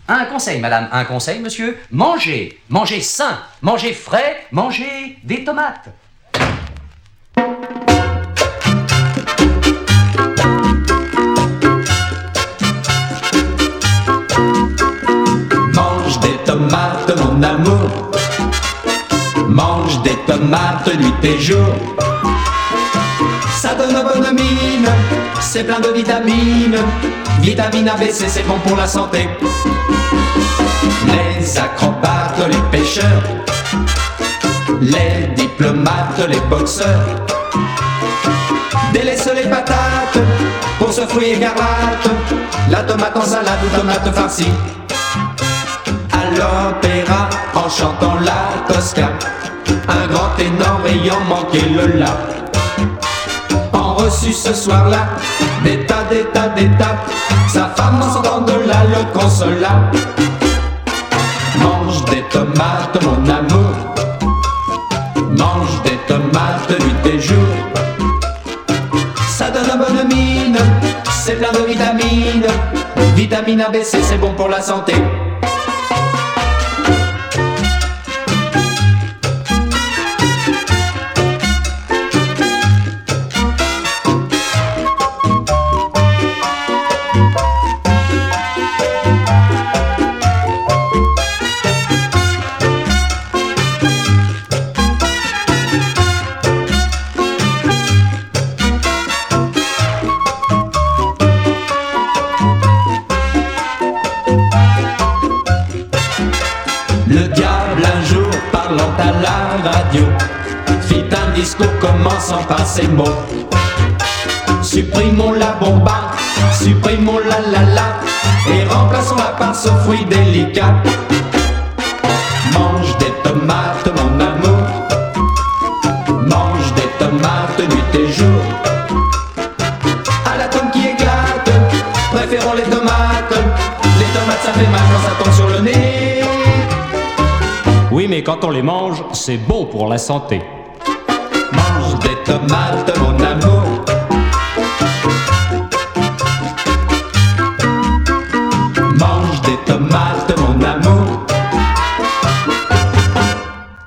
Un conseil, madame, un conseil, monsieur. Mangez, mangez sain, mangez frais, mangez des tomates. Mange des tomates, mon amour. Mange des tomates nuit et jour. Ça donne bonne mine, c'est plein de vitamines. Vitamine ABC, c'est bon pour la santé. Les acrobates, les pêcheurs, les diplomates, les boxeurs délaissent les patates pour ce fruit écarlate. La tomate en salade ou tomate farcie. À l'opéra en chantant la Tosca. Un grand ténor ayant manqué le la. En reçu ce soir-là, des tas, sa femme en sortant de là le consola. Mange des tomates, mon amour. Mange des tomates nuit et jour. Ça donne une bonne mine, c'est plein de vitamines. Vitamine ABC, c'est bon pour la santé. Le diable un jour parlant à la radio fit un discours commençant par ces mots. Supprimons la bomba, supprimons la et remplaçons-la par ce fruit délicat. Mange des tomates mon amour. Mange des tomates nuit et jour. À l'atome qui éclate, préférons les tomates. Les tomates ça fait mal quand ça tombe sur le nez. Oui, mais quand on les mange, c'est bon pour la santé. Mange des tomates, mon amour.